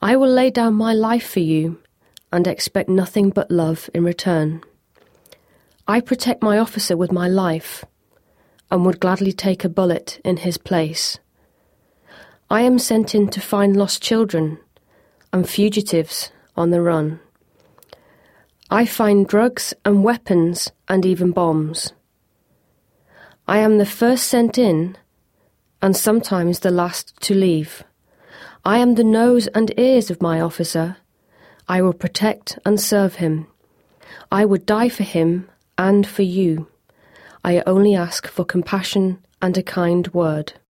I will lay down my life for you and expect nothing but love in return. I protect my officer with my life and would gladly take a bullet in his place. I am sent in to find lost children and fugitives on the run. I find drugs and weapons and even bombs. I am the first sent in and sometimes the last to leave. I am the nose and ears of my officer. I will protect and serve him. I would die for him and for you. I only ask for compassion and a kind word.